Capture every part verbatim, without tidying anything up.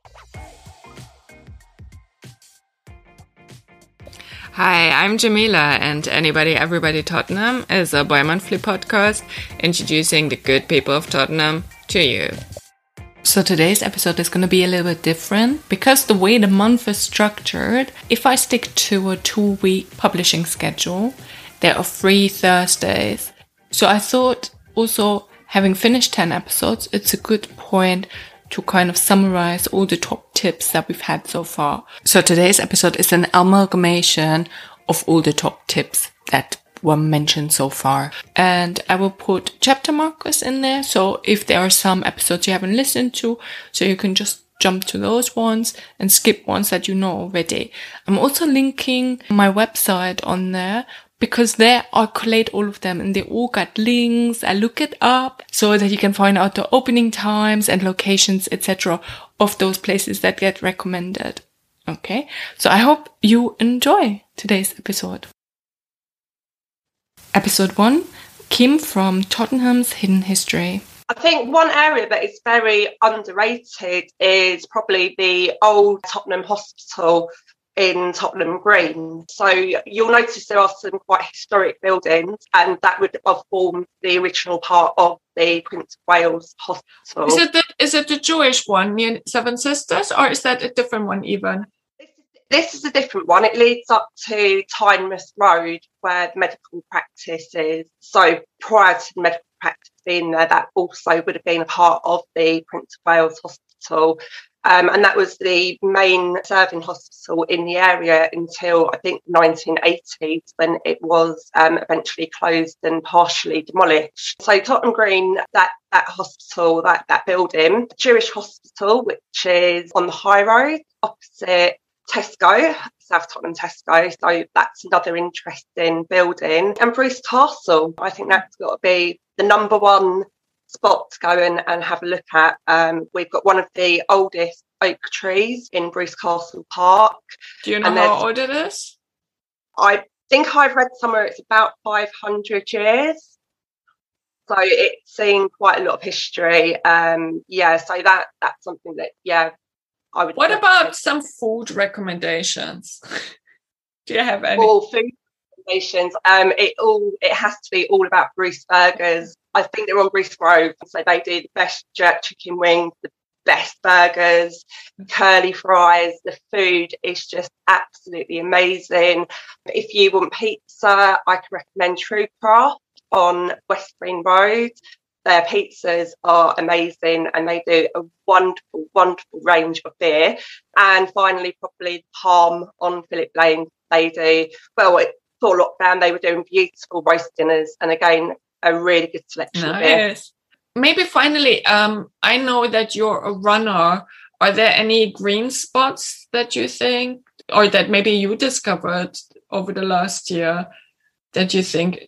Hi, I'm Jamila, and Anybody Everybody Tottenham is a bi-monthly podcast introducing the good people of Tottenham to you. So today's episode is going to be a little bit different because the way the month is structured, if I stick to a two-week publishing schedule, there are three Thursdays. So I thought also, having finished ten episodes, it's a good point to kind of summarize all the top tips that we've had so far. So today's episode is an amalgamation of all the top tips that were mentioned so far. And I will put chapter markers in there. So if there are some episodes you haven't listened to, so you can just jump to those ones and skip ones that you know already. I'm also linking my website on there, because there I collate all of them and they all got links. I look it up so that you can find out the opening times and locations, et cetera of those places that get recommended. Okay, so I hope you enjoy today's episode. Episode one, Kim from Tottenham's Hidden History. I think one area that is very underrated is probably the old Tottenham Hospital in Tottenham Green. So you'll notice there are some quite historic buildings, and that would have formed the original part of the Prince of Wales Hospital. Is it the, is it the Jewish one near Seven Sisters, or is that a different one even? This is, this is a different one. It leads up to Tynemouth Road, where the medical practice is. So prior to the medical practice being there, that also would have been a part of the Prince of Wales Hospital. Um, and that was the main serving hospital in the area until I think the nineteen eighties, when it was um, eventually closed and partially demolished. So Tottenham Green, that that hospital, that, that building, Jewish hospital, which is on the high road opposite Tesco, South Tottenham Tesco. So that's another interesting building. And Bruce Castle, I think that's got to be the number one spot to go in and have a look at. Um, we've got one of the oldest oak trees in Bruce Castle Park. Do you know how old it is? I think I've read somewhere it's about five hundred years. So it's seen quite a lot of history. Um, yeah, so that that's something that, yeah, I would... What about some food recommendations? Do you have any? All food recommendations. Um, it all it has to be all about Bruce Burgers. I think they're on Bruce Grove, so they do the best jerk chicken wings, the best burgers, curly fries. The food is just absolutely amazing. If you want pizza, I can recommend True Craft on West Green Road. Their pizzas are amazing, and they do a wonderful, wonderful range of beer. And finally, probably Palm on Philip Lane. They do, well, before lockdown, they were doing beautiful roast dinners, and again, a really good selection. Nice. Maybe finally, um, I know that you're a runner. Are there any green spots that you think, or that maybe you discovered over the last year that you think?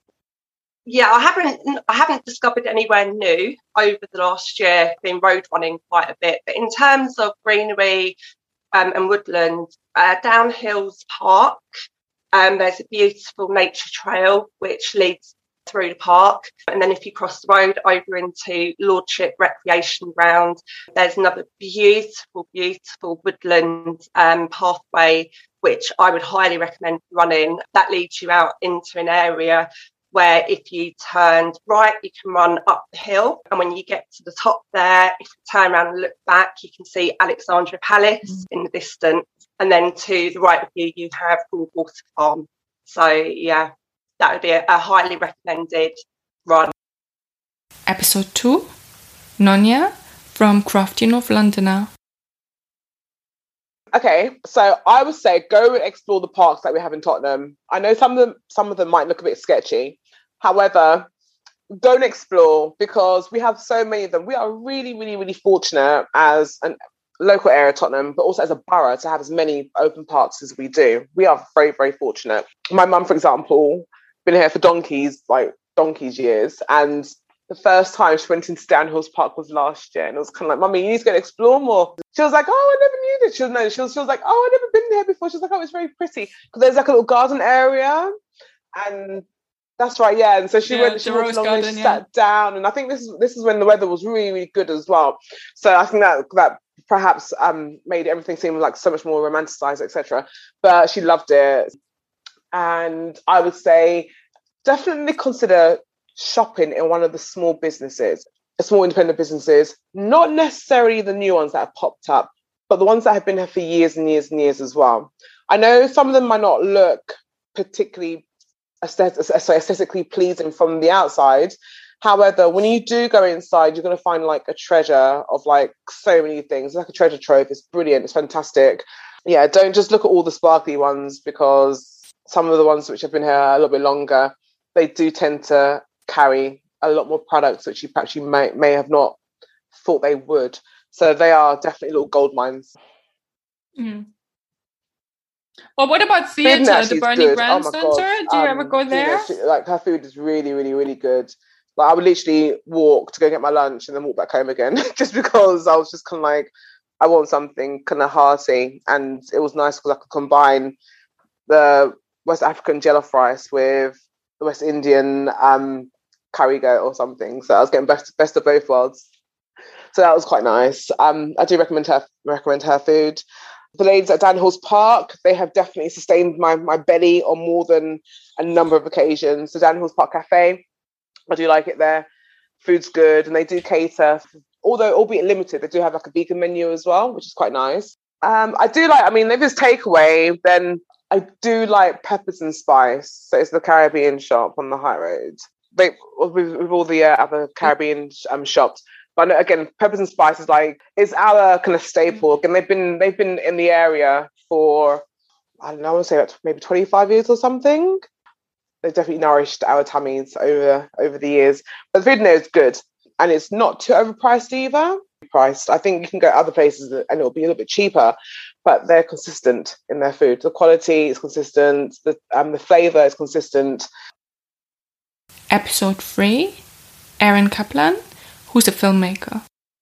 Yeah, I haven't. I haven't discovered anywhere new over the last year. I've been road running quite a bit, but in terms of greenery um, and woodland, uh, down Hills Park, um, there's a beautiful nature trail which leads through the park, and then if you cross the road over into Lordship Recreation Ground, there's another beautiful beautiful woodland um, pathway which I would highly recommend running. That leads you out into an area where if you turned right, you can run up the hill, and when you get to the top there, if you turn around and look back, you can see Alexandra Palace mm. in the distance, and then to the right of you you have Water Farm. So yeah, that would be a, a highly recommended run. Episode two, Nonya from Crafty North Londoner. Okay, so I would say go and explore the parks that we have in Tottenham. I know some of them, some of them might look a bit sketchy. However, go and explore, because we have so many of them. We are really, really, really fortunate as a local area of Tottenham, but also as a borough, to have as many open parks as we do. We are very, very fortunate. My mum, for example, been here for donkeys, like donkeys years, and the first time she went into Stanhills Park was last year, and it was kind of like, Mummy, you need to go and explore more. She was like, oh, I never knew this. She was, no, she was, she was like, oh, I've never been here before. She was like, oh, it's very pretty. Because there's like a little garden area, and That's right, yeah. And so she yeah, went, she went along and yeah. sat down, and I think this is this is when the weather was really, really good as well. So I think that that perhaps um, made everything seem like so much more romanticized, et cetera. But she loved it, and I would say definitely consider shopping in one of the small businesses, the small independent businesses, not necessarily the new ones that have popped up, but the ones that have been here for years and years and years as well. I know some of them might not look particularly aesthetically pleasing from the outside. However, when you do go inside, you're going to find like a treasure of like so many things. It's like a treasure trove. It's brilliant. It's fantastic. Yeah, don't just look at all the sparkly ones, because some of the ones which have been here a little bit longer, they do tend to carry a lot more products which you perhaps you may, may have not thought they would. So they are definitely little gold mines. Mm. Well, what about theatre, the Bernie Grand oh Centre? Do you um, ever go there? You know, she, like her food is really, really, really good. Like I would literally walk to go get my lunch and then walk back home again, just because I was just kind of like, I want something kind of hearty, and it was nice because I could combine the West African jollof rice with the West Indian um, curry goat or something. So I was getting best best of both worlds. So that was quite nice. Um, I do recommend her recommend her food. The ladies at Dan Hills Park, they have definitely sustained my, my belly on more than a number of occasions. The Dan Hills Park Cafe, I do like it there. Food's good, and they do cater, although albeit limited, they do have like a vegan menu as well, which is quite nice. Um, I do like, I mean, if it's takeaway, then I do like Peppers and Spice. So it's the Caribbean shop on the High Road. They, with, with all the uh, other Caribbean um, shops. But again, Peppers and Spice is like, it's our kind of staple. And they've been they've been in the area for, I don't know, I want to say like maybe twenty-five years or something. They've definitely nourished our tummies over over the years. But the food there is good, and it's not too overpriced either. Priced, I think you can go other places and it'll be a little bit cheaper, but they're consistent in their food. The quality is consistent. The um the flavour is consistent. Episode three, Aaron Kaplan, who's a filmmaker.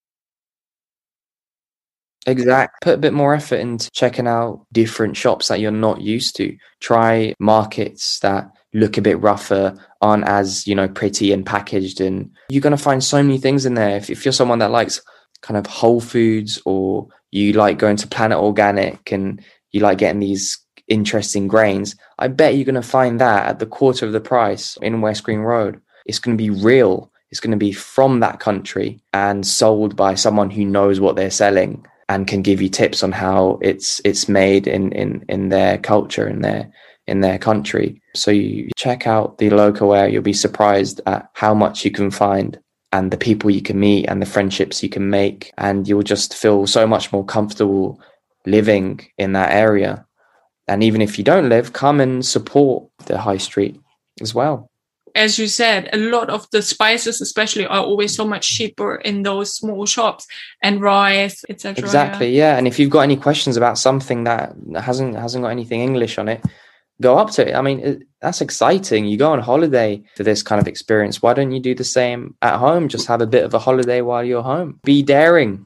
Exact. Put a bit more effort into checking out different shops that you're not used to. Try markets that look a bit rougher, aren't as, you know, pretty and packaged. And you're going to find so many things in there. If, if you're someone that likes kind of whole foods, or you like going to Planet Organic and you like getting these interesting grains, I bet you're going to find that at the quarter of the price in West Green Road. It's going to be real. It's going to be from that country and sold by someone who knows what they're selling and can give you tips on how it's it's made in in in their culture, in their in their country. So you check out the local area, you'll be surprised at how much you can find and the people you can meet and the friendships you can make, and you'll just feel so much more comfortable living in that area. And even if you don't live, come and support the high street as well. As you said, a lot of the spices especially are always so much cheaper in those small shops, and rice, et cetera. Exactly, yeah. And if you've got any questions about something that hasn't hasn't got anything English on it, go up to it. I mean, it, that's exciting. You go on holiday for this kind of experience. Why don't you do the same at home? Just have a bit of a holiday while you're home. Be daring.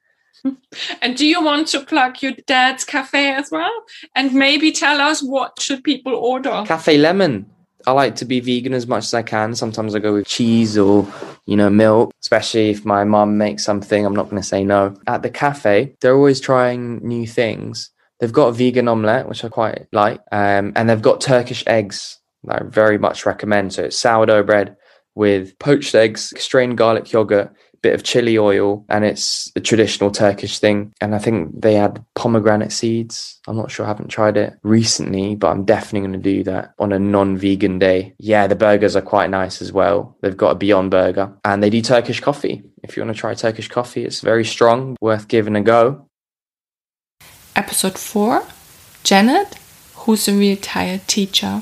And do you want to plug your dad's cafe as well? And maybe tell us, what should people order? Cafe Lemon. I like to be vegan as much as I can. Sometimes I go with cheese or, you know, milk, especially if my mum makes something. I'm not going to say no. At the cafe, they're always trying new things. They've got a vegan omelette, which I quite like. Um, and they've got Turkish eggs that I very much recommend. So it's sourdough bread with poached eggs, strained garlic yogurt, bit of chili oil, and it's a traditional Turkish thing. And I think they add pomegranate seeds. I'm not sure, I haven't tried it recently, but I'm definitely going to do that on a non-vegan day. Yeah, the burgers are quite nice as well. They've got a Beyond Burger, and they do Turkish coffee. If you want to try Turkish coffee, it's very strong, worth giving a go. Episode four, Janet, who's a retired teacher.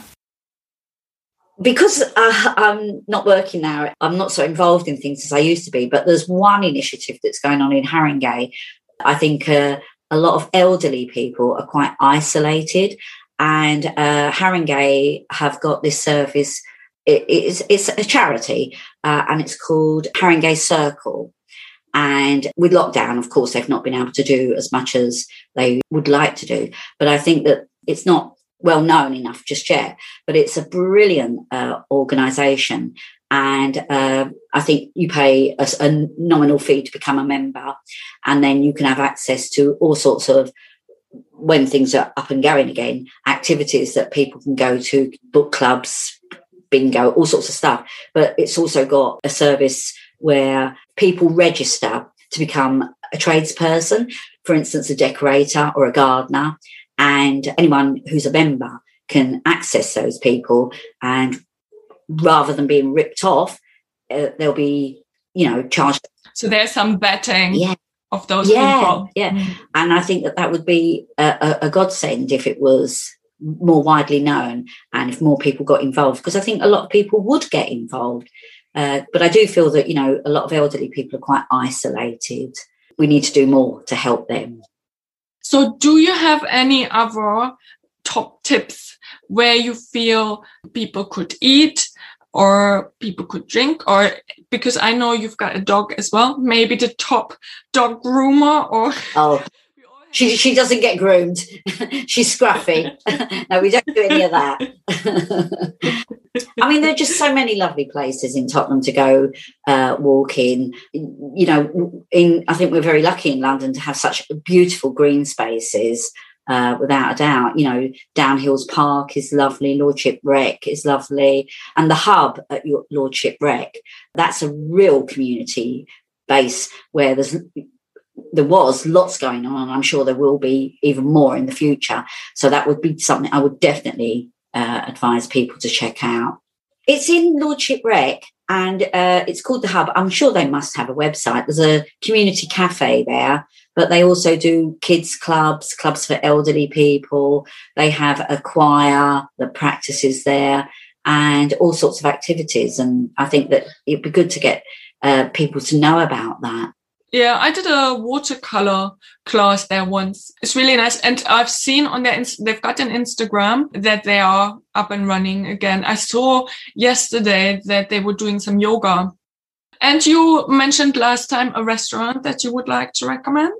Because uh, I'm not working now, I'm not so involved in things as I used to be, but there's one initiative that's going on in Haringey. I think uh, a lot of elderly people are quite isolated, and uh, Haringey have got this service. It, it's, it's a charity, uh, and it's called Haringey Circle. And with lockdown, of course, they've not been able to do as much as they would like to do. But I think that it's not well known enough just yet, but it's a brilliant uh, organisation. And uh, I think you pay a, a nominal fee to become a member, and then you can have access to all sorts of, when things are up and going again, activities that people can go to, book clubs, bingo, all sorts of stuff. But it's also got a service where people register to become a tradesperson, for instance, a decorator or a gardener, and anyone who's a member can access those people, and rather than being ripped off, uh, they'll be, you know, charged. So there's some vetting yeah. of those yeah, people. Yeah, mm. And I think that that would be a, a, a godsend if it was more widely known and if more people got involved, because I think a lot of people would get involved. Uh, but I do feel that, you know, a lot of elderly people are quite isolated. We need to do more to help them. So do you have any other top tips where you feel people could eat or people could drink? Or because I know you've got a dog as well, maybe the top dog groomer or... Oh, she she doesn't get groomed. She's scruffy. No, we don't do any of that. I mean, there are just so many lovely places in Tottenham to go uh, walk in. You know, in I think we're very lucky in London to have such beautiful green spaces. Uh, without a doubt, you know, Downhills Park is lovely, Lordship Rec is lovely, and the hub at your Lordship Rec, that's a real community base where there's there was lots going on, and I'm sure there will be even more in the future. So that would be something I would definitely uh, advise people to check out. It's in Lordship Rec, and uh, it's called the Hub. I'm sure they must have a website. There's a community cafe there, but they also do kids clubs, clubs for elderly people. They have a choir that practices there and all sorts of activities. And I think that it'd be good to get uh, people to know about that. Yeah, I did a watercolor class there once. It's really nice. And I've seen on their, they've got an Instagram that they are up and running again. I saw yesterday that they were doing some yoga. And you mentioned last time a restaurant that you would like to recommend?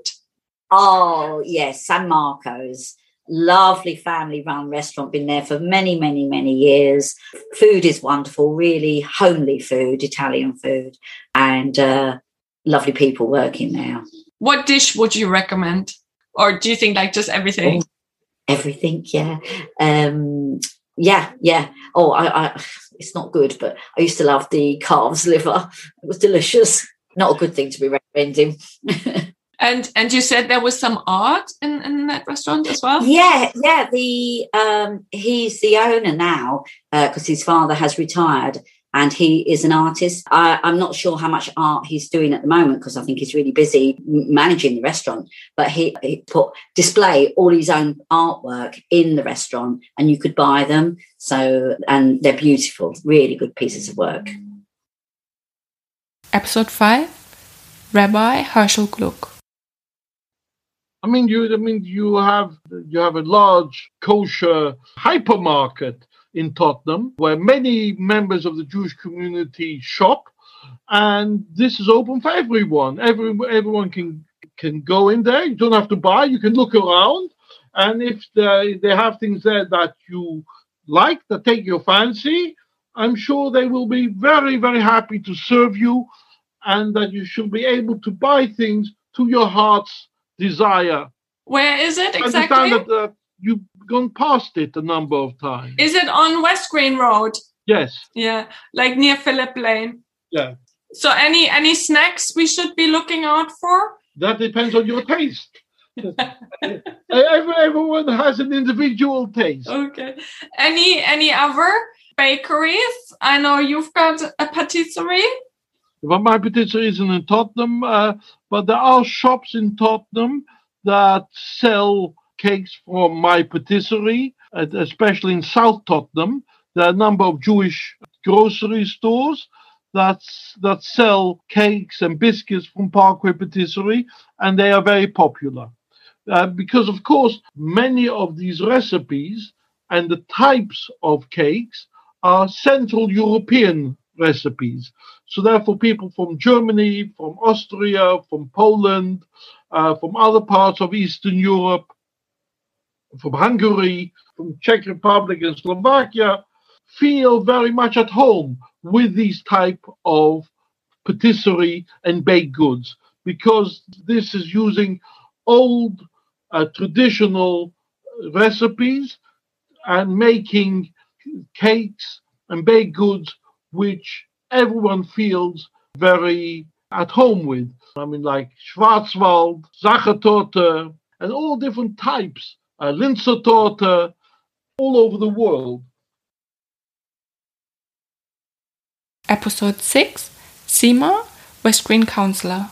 Oh, yes, San Marco's. Lovely family-run restaurant, been there for many, many, many years. Food is wonderful, really homely food, Italian food, and uh, lovely people working there. What dish would you recommend? Or do you think like just everything? Oh, everything, yeah. Um, yeah, yeah. Oh, I, I, it's not good, but I used to love the calves liver. It was delicious. Not a good thing to be recommending. And and you said there was some art in, in that restaurant as well? Yeah, yeah. The um, he's the owner now because uh, his father has retired, and he is an artist. I, I'm not sure how much art he's doing at the moment because I think he's really busy managing the restaurant. But he, he put display all his own artwork in the restaurant, and you could buy them. So and they're beautiful, really good pieces of work. Episode five, Rabbi Herschel Gluck. I mean, you. I mean, you have you have a large kosher hypermarket in Tottenham where many members of the Jewish community shop, and this is open for everyone. Every everyone can can go in there. You don't have to buy. You can look around, and if they they have things there that you like, that take your fancy, I'm sure they will be very very happy to serve you, and that you should be able to buy things to your heart's desire. Where is it exactly? I understand that uh, you've gone past it a number of times. Is it on West Green Road? Yes. Yeah, like near Phillip Lane. Yeah. So any any snacks we should be looking out for? That depends on your taste. Every, everyone has an individual taste. Okay. Any any other bakeries? I know you've got a patisserie. Well, my patisserie isn't in Tottenham, uh, but there are shops in Tottenham that sell cakes from my patisserie, uh, especially in South Tottenham. There are a number of Jewish grocery stores that, that sell cakes and biscuits from Parkway Patisserie, and they are very popular. Uh, because, of course, many of these recipes and the types of cakes are Central European recipes. So therefore, people from Germany, from Austria, from Poland, uh, from other parts of Eastern Europe from Hungary, from Czech Republic and Slovakia, feel very much at home with these type of patisserie and baked goods, because this is using old uh, traditional recipes and making cakes and baked goods which everyone feels very at home with. I mean, like Schwarzwald, Sachertorte, and all different types, uh, Linzer Torte, all over the world. Episode six, Seema, West Green Councillor.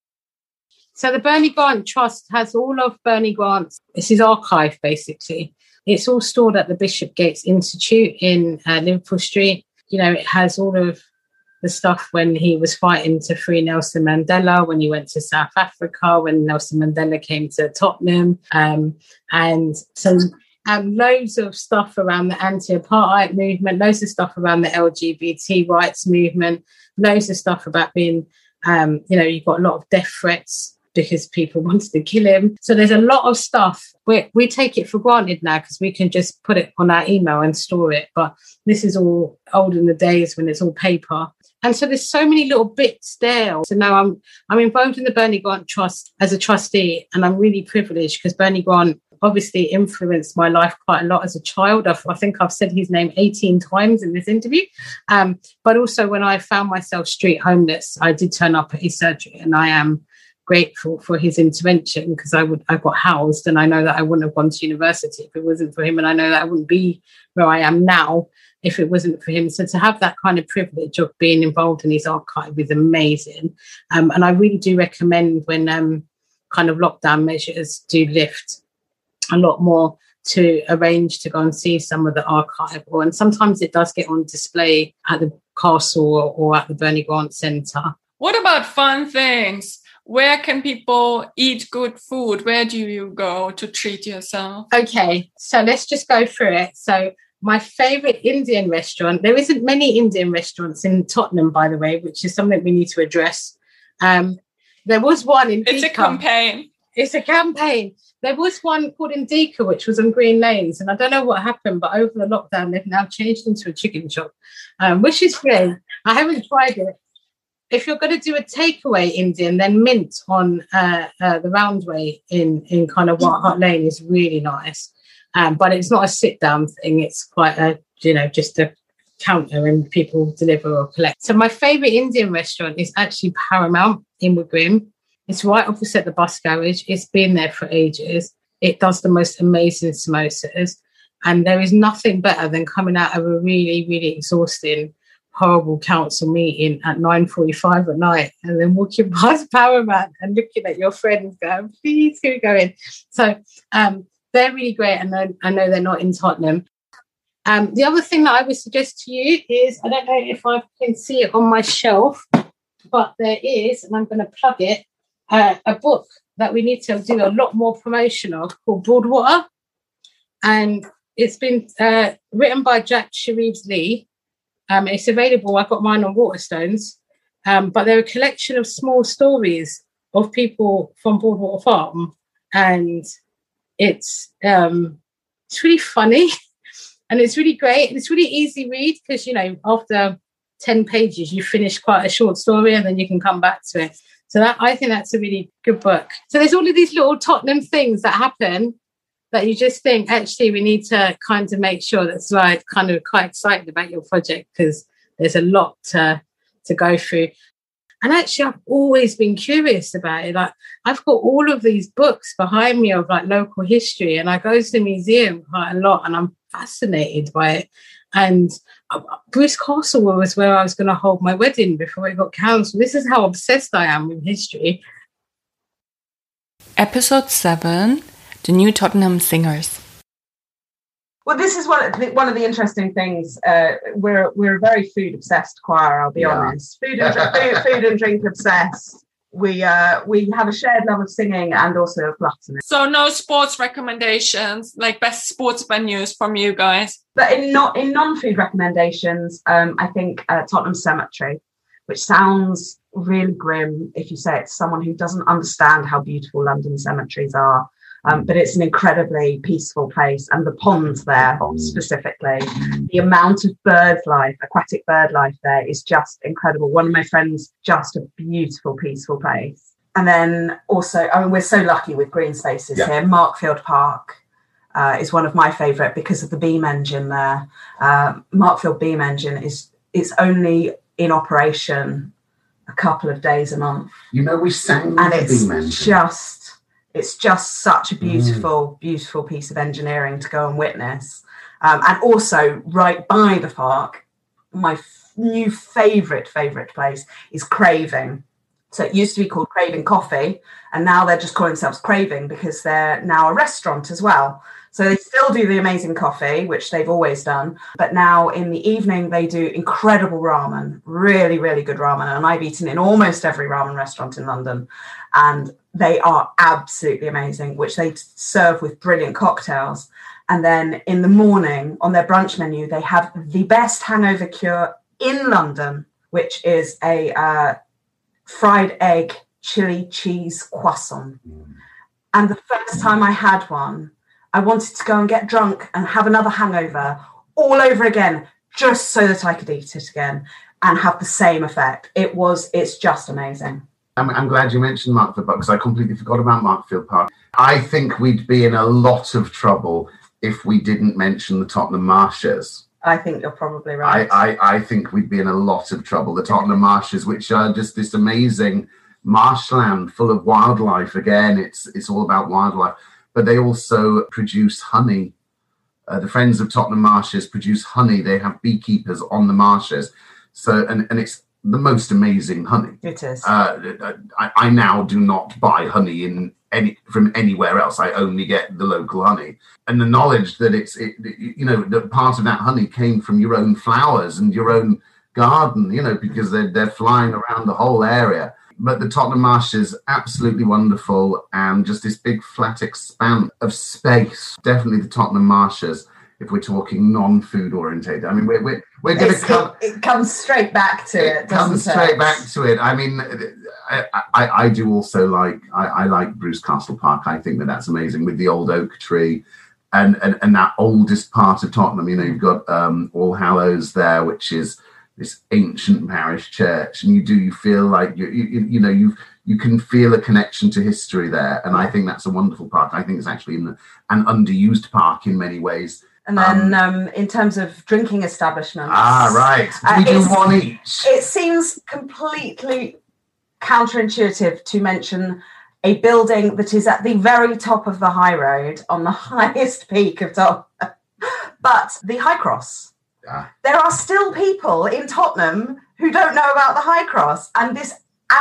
So the Bernie Grant Trust has all of Bernie Grant's, it's his archive basically. It's all stored at the Bishopsgate Institute in uh, Liverpool Street. You know, it has all of the stuff when he was fighting to free Nelson Mandela, when he went to South Africa, when Nelson Mandela came to Tottenham, um, and some um, loads of stuff around the anti-apartheid movement, loads of stuff around the L G B T rights movement, loads of stuff about being, um, you know, you've got a lot of death threats because people wanted to kill him. So there's a lot of stuff. We we take it for granted now because we can just put it on our email and store it. But this is all old in the days when it's all paper. And so there's so many little bits there. So now I'm I'm involved in the Bernie Grant Trust as a trustee, and I'm really privileged because Bernie Grant obviously influenced my life quite a lot as a child. I've, I think I've said his name eighteen times in this interview. Um, but also when I found myself street homeless, I did turn up at his surgery, and I am grateful for his intervention because I would I got housed, and I know that I wouldn't have gone to university if it wasn't for him, and I know that I wouldn't be where I am now if it wasn't for him. So to have that kind of privilege of being involved in his archive is amazing. Um, and I really do recommend when um, kind of lockdown measures do lift a lot more to arrange to go and see some of the archive. And sometimes it does get on display at the castle or, or at the Bernie Grant Centre. What about fun things? Where can people eat good food? Where do you go to treat yourself? Okay, so let's just go through it. So my favourite Indian restaurant, there isn't many Indian restaurants in Tottenham, by the way, which is something we need to address. Um, there was one in It's Deakin. a campaign. It's a campaign. There was one called in Deakin, which was on Green Lanes, and I don't know what happened, but over the lockdown, they've now changed into a chicken shop, um, which is great. I haven't tried it. If you're going to do a takeaway Indian, then Mint on uh, uh, the Roundway in, in kind of White Hart Lane is really nice. Um, but it's not a sit-down thing. It's quite a, you know, just a counter and people deliver or collect. So my favourite Indian restaurant is actually Paramount in Wigram. It's right opposite the bus garage. It's been there for ages. It does the most amazing samosas. And there is nothing better than coming out of a really, really exhausting, horrible council meeting at nine forty-five at night and then walking past Paramount and looking at your friends going, please, who go in? So um, they're really great. And I, I know they're not in Tottenham. Um, the other thing that I would suggest to you is, I don't know if I can see it on my shelf, but there is, and I'm going to plug it, uh, a book that we need to do a lot more promotion of called Broadwater. And it's been uh, written by Jack Shreves-Lee. Um, it's available. I got mine on Waterstones, um, but they're a collection of small stories of people from Broadwater Farm, and it's um, it's really funny and it's really great. And it's really easy read because, you know, after ten pages, you finish quite a short story and then you can come back to it. So that I think that's a really good book. So there's all of these little Tottenham things that happen that you just think, actually, we need to kind of make sure that's like kind of quite excited about your project because there's a lot to, to go through. And actually, I've always been curious about it. Like, I've got all of these books behind me of like local history, and I go to the museum quite a lot, and I'm fascinated by it. And uh, Bruce Castle was where I was going to hold my wedding before it got cancelled. This is how obsessed I am with history. Episode seven. The New Tottenham Singers. Well, this is one of the, one of the interesting things. Uh, we're we're a very food obsessed choir. I'll be yeah. honest. Food and food, food and drink obsessed. We uh we have a shared love of singing and also of gluttony. So no sports recommendations, like best sports venues from you guys. But in not in non-food recommendations, um, I think uh, Tottenham Cemetery, which sounds really grim if you say it to someone who doesn't understand how beautiful London cemeteries are. Um, but it's an incredibly peaceful place, and the ponds there specifically, the amount of bird life, aquatic bird life there is just incredible. One of my friends, just a beautiful, peaceful place. And then also, I mean, we're so lucky with green spaces yeah. here. Markfield Park uh, is one of my favourite because of the beam engine there. Uh, Markfield beam engine is it's only in operation a couple of days a month. You know, we sang and the it's beam engine. just it's just such a beautiful, mm. beautiful piece of engineering to go and witness. Um, and also, right by the park, my f- new favourite, favourite place is Craving. So it used to be called Craving Coffee, and now they're just calling themselves Craving because they're now a restaurant as well. So they still do the amazing coffee, which they've always done. But now in the evening, they do incredible ramen, really, really good ramen. And I've eaten in almost every ramen restaurant in London. And they are absolutely amazing, which they serve with brilliant cocktails. And then in the morning on their brunch menu, they have the best hangover cure in London, which is a uh, fried egg chili cheese croissant. And the first time I had one, I wanted to go and get drunk and have another hangover all over again, just so that I could eat it again and have the same effect. It was, it's just amazing. I'm, I'm glad you mentioned Markfield Park because I completely forgot about Markfield Park. I think we'd be in a lot of trouble if we didn't mention the Tottenham Marshes. I think you're probably right. I, I, I think we'd be in a lot of trouble. The Tottenham Marshes, which are just this amazing marshland full of wildlife. Again, it's it's all about wildlife. But they also produce honey. Uh, the Friends of Tottenham Marshes produce honey. They have beekeepers on the marshes. So, and, and it's the most amazing honey. It is. Uh, I, I now do not buy honey in any from anywhere else. I only get the local honey. And the knowledge that it's, it, you know, that part of that honey came from your own flowers and your own garden, you know, because they're, they're flying around the whole area. But the Tottenham Marshes, absolutely wonderful, and just this big flat expanse of space. Definitely the Tottenham Marshes, if we're talking non-food orientated. I mean, we're we're, we're going to come. It, it comes straight back to it. It comes straight it? back to it. I mean, I, I, I do also like I, I like Bruce Castle Park. I think that that's amazing with the old oak tree, and and and that oldest part of Tottenham. You know, you've got um, All Hallows there, which is this ancient parish church, and you do you feel like you you, you know you you can feel a connection to history there, and I think that's a wonderful park. I think it's actually in the, an underused park in many ways. And then um, um, in terms of drinking establishments, ah right, uh, we do one each. It seems completely counterintuitive to mention a building that is at the very top of the high road on the highest peak of Tottenham, but the High Cross. Yeah. There are still people in Tottenham who don't know about the High Cross, and this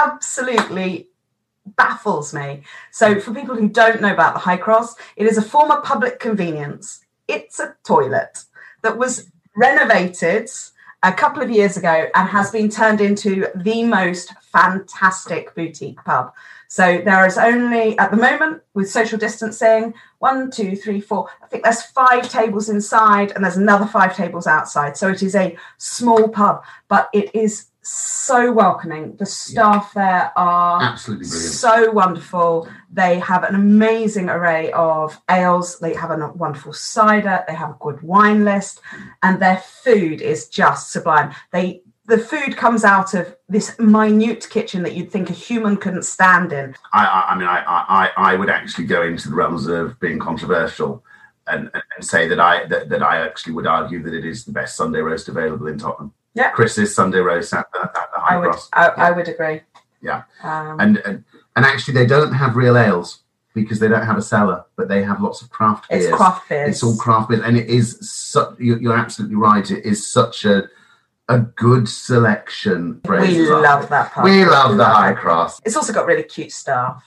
absolutely baffles me. So for people who don't know about the High Cross, it is a former public convenience. It's a toilet that was renovated a couple of years ago and has been turned into the most fantastic boutique pub. So there is only, at the moment, with social distancing, one, two, three, four, I think there's five tables inside and there's another five tables outside. So it is a small pub, but it is so welcoming. The staff yeah. there are absolutely brilliant. So wonderful. They have an amazing array of ales. They have a wonderful cider. They have a good wine list, and their food is just sublime. They The food comes out of this minute kitchen that you'd think a human couldn't stand in. I, I, I mean, I, I, I would actually go into the realms of being controversial and, and say that I that, that I actually would argue that it is the best Sunday roast available in Tottenham. Yeah, Chris's Sunday roast at, at the High I would, Cross. I, yeah. I would agree. Yeah, um, and, and and actually they don't have real ales because they don't have a cellar, but they have lots of craft beers. It's craft beers. It's all craft beers, and it is. Su- you're absolutely right. It is such a a good selection. We love that part. We love the High Cross. It's also got really cute staff.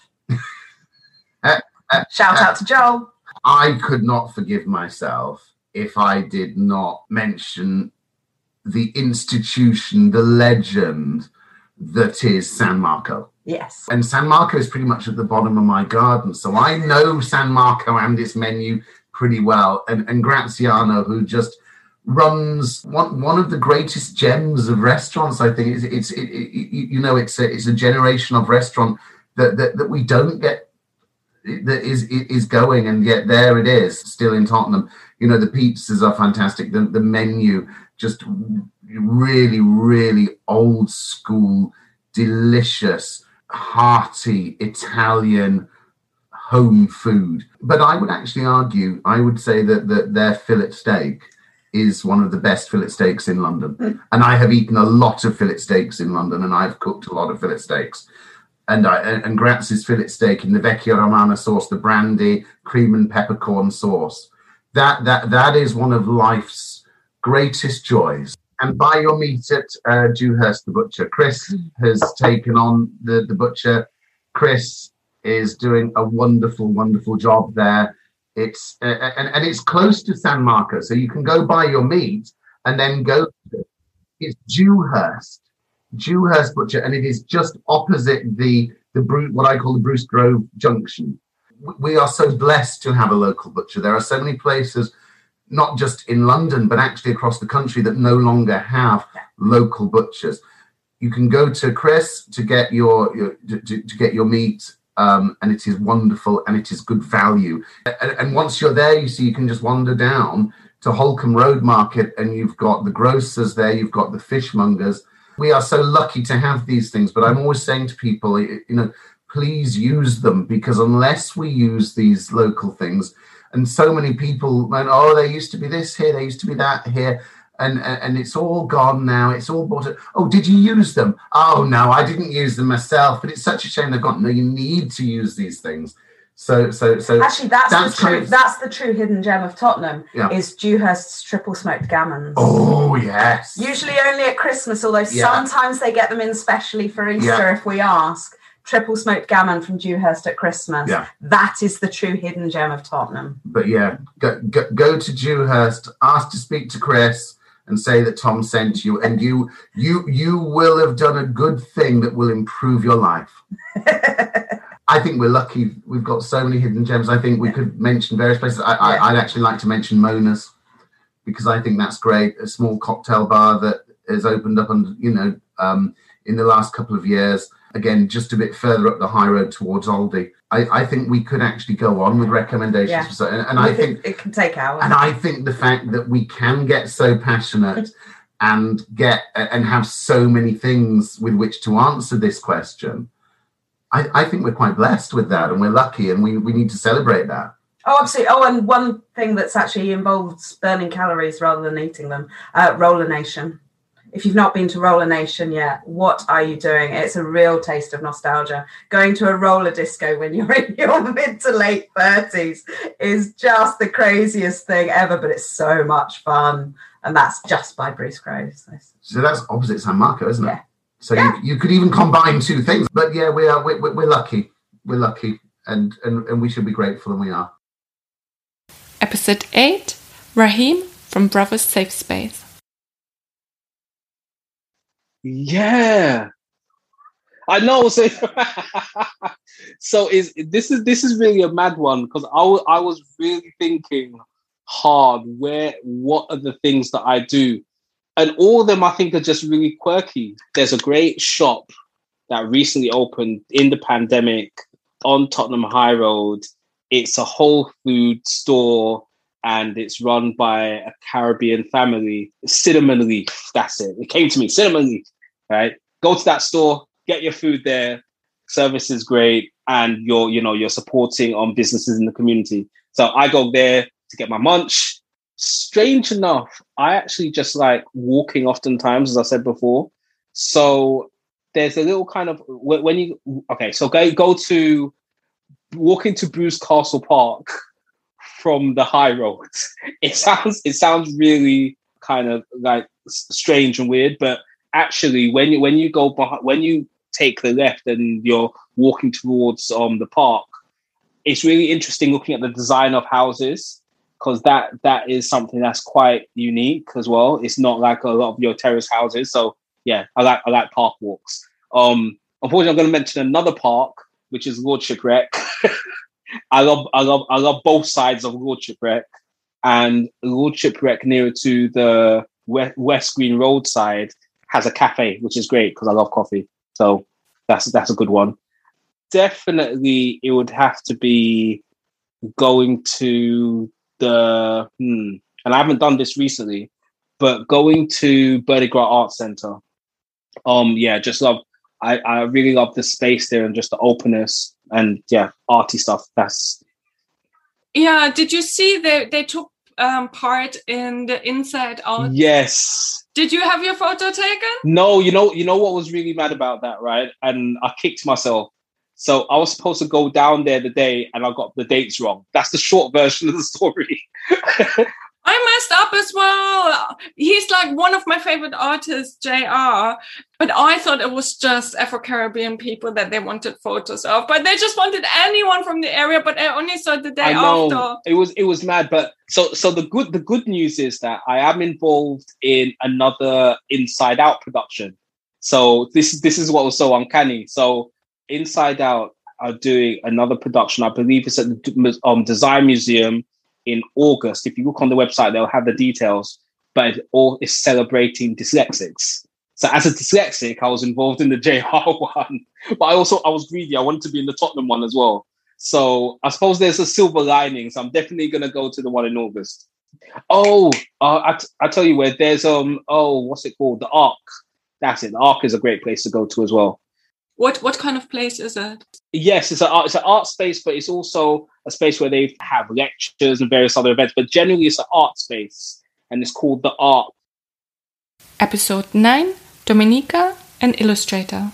uh, uh, Shout uh, out to Joel. I could not forgive myself if I did not mention the institution, the legend that is San Marco. Yes. And San Marco is pretty much at the bottom of my garden. So I know San Marco and its menu pretty well. And, and Graziano, who just runs one one of the greatest gems of restaurants, I think. It's, it's it, it, you know, it's a, it's a generation of restaurant that, that, that we don't get that is is going, and yet there it is, still in Tottenham. You know, the pizzas are fantastic. The, the menu, just really, really old school, delicious, hearty Italian home food. But I would actually argue, I would say that, that their fillet steak is one of the best fillet steaks in London. Mm. And I have eaten a lot of fillet steaks in London, and I've cooked a lot of fillet steaks. And I, and Graz's fillet steak in the Vecchia Romana sauce, the brandy, cream and peppercorn sauce, that that that is one of life's greatest joys. And buy your meat at uh, Dewhurst the Butcher. Chris has taken on the, the butcher. Chris is doing a wonderful, wonderful job there. It's uh, and, and it's close to San Marco, so you can go buy your meat and then go to it. It's Dewhurst, Dewhurst Butcher, and it is just opposite the the Bru- what I call the Bruce Grove Junction. We are so blessed to have a local butcher. There are so many places, not just in London, but actually across the country, that no longer have local butchers. You can go to Chris to get your, your to, to get your meat. Um, and it is wonderful, and it is good value. And, and once you're there, you see, you can just wander down to Holcombe Road Market, and you've got the grocers there, you've got the fishmongers. We are so lucky to have these things, but I'm always saying to people, you know, please use them, because unless we use these local things, and so many people went, oh, there used to be this here, there used to be that here, and and it's all gone now. It's all bought. Oh, did you use them? Oh, no, I didn't use them myself. But it's such a shame they've gone. No, you need to use these things. So, so, so. Actually, that's, that's the true. Kind of, that's the true hidden gem of Tottenham. Yeah. Is Dewhurst's triple smoked gammons. Oh yes. Usually only at Christmas, although Yeah. sometimes they get them in specially for Easter Yeah. if we ask. Triple smoked gammon from Dewhurst at Christmas. Yeah. That is the true hidden gem of Tottenham. But yeah, go, go, go to Dewhurst, ask to speak to Chris, and say that Tom sent you, and you you you will have done a good thing that will improve your life. I think we're lucky. We've got so many hidden gems. I think we could mention various places. I, Yeah. I, I'd actually like to mention Mona's, because I think that's great. A small cocktail bar that has opened up, and you know, um, in the last couple of years. Again, just a bit further up the high road towards Aldi. I, I think we could actually go on with recommendations. Yeah. For so, and, and I think it can take hours. And I think the fact that we can get so passionate and get and have so many things with which to answer this question, I, I think we're quite blessed with that, and we're lucky, and we, we need to celebrate that. Oh, absolutely. Oh, and one thing that's actually involves burning calories rather than eating them, uh, Roller Nation. If you've not been to Roller Nation yet, what are you doing? It's a real taste of nostalgia. Going to a roller disco when you're in your mid to late thirties is just the craziest thing ever, but it's so much fun. And that's just by Bruce Grove. So, so that's opposite San Marco, isn't it? Yeah. So yeah. You, you could even combine two things. But yeah, we are we're, we're lucky. We're lucky, and, and, and we should be grateful, and we are. Episode eight, Raheem from Brothers Safe Space. Yeah, I know. So, so is this is this is really a mad one, because I, w- I was really thinking hard. Where what are the things that I do, and all of them I think are just really quirky. There's a great shop that recently opened in the pandemic on Tottenham High Road. It's a whole food store, and it's run by a Caribbean family. Cinnamon Leaf, that's it. It came to me, Cinnamon Leaf, right? Go to that store, get your food there. Service is great, and you're, you know, you're supporting on businesses in the community. So I go there to get my munch. Strange enough, I actually just like walking oftentimes, as I said before. So there's a little kind of, when you, okay, so go, go to, walk into Bruce Castle Park from the high road. It sounds it sounds really kind of like strange and weird, but actually, when you when you go behind, when you take the left and you're walking towards um the park, it's really interesting looking at the design of houses, because that that is something that's quite unique as well. It's not like a lot of your terrace houses. So yeah, I like I like park walks. Um, unfortunately, I'm going to mention Another Park, which is Lord Shipwreck. I love, I love, I love both sides of Lord Shipwreck, and Lord Shipwreck nearer to the West Green Road side has a cafe, which is great because I love coffee. So that's that's a good one. definitely it would have to be going to the, hmm, and I haven't done this recently, but going to Birdie Grant Art Centre. Um, yeah, just love, I, I really love the space there and just the openness and yeah, arty stuff. That's. Yeah, did you see they, they took um, part in the Inside Out? Yes. Did you have your photo taken? No, you know, you know what was really mad about that, right? And I kicked myself. So I was supposed to go down there the day and I got the dates wrong. That's the short version of the story. I messed up as well. He's like one of my favorite artists, J R. But I thought it was just Afro-Caribbean people that they wanted photos of. But they just wanted anyone from the area. But I only saw the day I know. after. It was it was mad. But so so the good the good news is that I am involved in another Inside Out production. So this this is what was so uncanny. So Inside Out are doing another production. I believe it's at the um, Design Museum in August. If you look on the website, they'll have the details, but it all is celebrating dyslexics. So as a dyslexic, I was involved in the J R one, but I also, I was greedy. I wanted to be in the Tottenham one as well. So I suppose there's a silver lining. So I'm definitely going to go to the one in August. Oh, uh, I, t- I tell you where there's, um, oh, what's it called? The Arc. That's it. The Arc is a great place to go to as well. What what kind of place is it? Yes, it's, a, it's an art space, but it's also a space where they have lectures and various other events. But generally, it's an art space, and it's called The Arc. Episode nine, Dominica, an illustrator.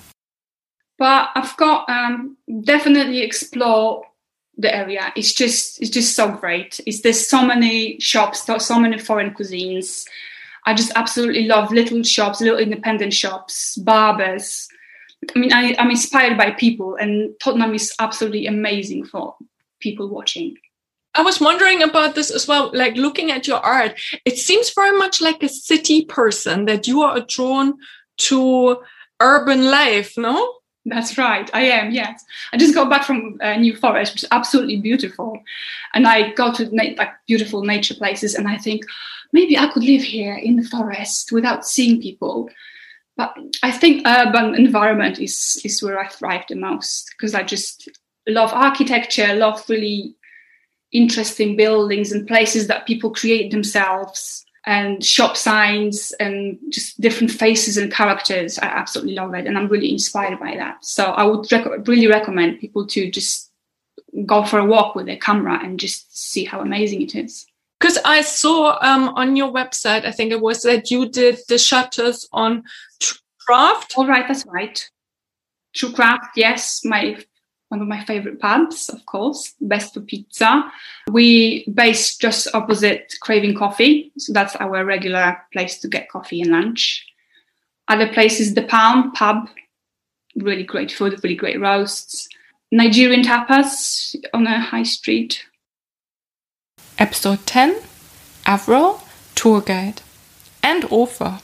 But I've got um, definitely explore the area. It's just it's just so great. It's there's so many shops, so many foreign cuisines. I just absolutely love little shops, little independent shops, barbers. I mean, I, I'm inspired by people, and Tottenham is absolutely amazing for people watching. I was wondering about this as well, like looking at your art. It seems very much like a city person, that you are drawn to urban life, no? That's right, I am, yes. I just got back from uh, New Forest, which is absolutely beautiful. And I go to na- like beautiful nature places, and I think, maybe I could live here in the forest without seeing people. But I think urban environment is, is where I thrive the most, because I just love architecture, love really interesting buildings and places that people create themselves, and shop signs and just different faces and characters. I absolutely love it, and I'm really inspired by that. So I would rec- really recommend people to just go for a walk with their camera and just see how amazing it is. Because I saw um, on your website, I think it was that you did the shutters on True Craft. All right, that's right. True Craft, yes, my one of my favorite pubs, of course, best for pizza. We based just opposite Craving Coffee, so that's our regular place to get coffee and lunch. Other places, The Palm pub, really great food, really great roasts. Nigerian tapas on a high street. Episode ten, Avril, tour guide, and author.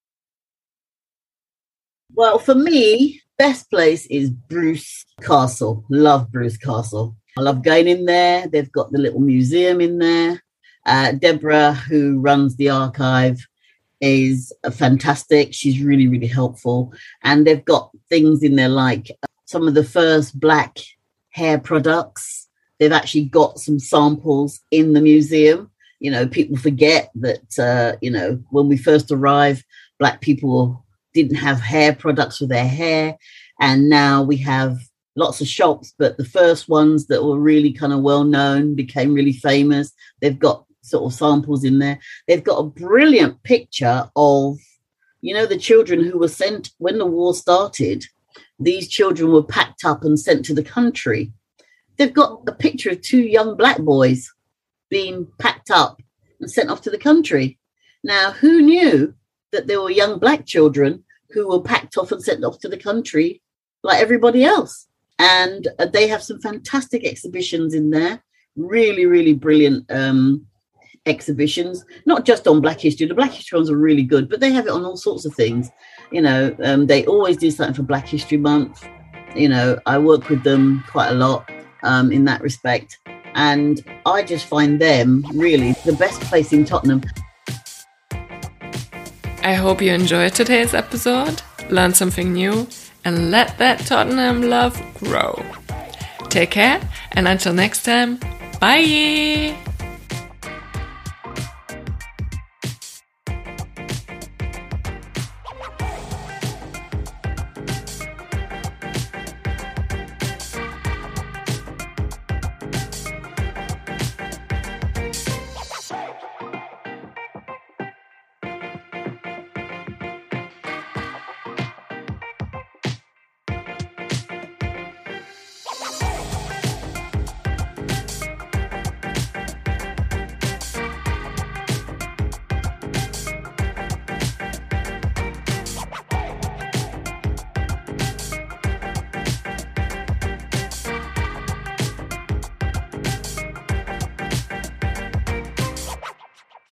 Well, for me, best place is Bruce Castle. Love Bruce Castle. I love going in there. They've got the little museum in there. Uh, Deborah, who runs the archive, is fantastic. She's really, really helpful. And they've got things in there like some of the first black hair products. They've actually got some samples in the museum. You know, people forget that, uh, you know, when we first arrived, black people didn't have hair products for their hair. And now we have lots of shops, but the first ones that were really kind of well known became really famous. They've got sort of samples in there. They've got a brilliant picture of, you know, the children who were sent when the war started. These children were packed up and sent to the country. They've got a picture of two young black boys being packed up and sent off to the country. Now, who knew that there were young black children who were packed off and sent off to the country like everybody else? And uh, they have some fantastic exhibitions in there. Really, really brilliant um, exhibitions, not just on Black History. The Black History ones are really good, but they have it on all sorts of things. You know, um, they always do something for Black History Month. You know, I work with them quite a lot. Um, in that respect, and I just find them really the best place in Tottenham. I hope you enjoyed today's episode, learned something new, and let that Tottenham love grow. Take care, and until next time, bye!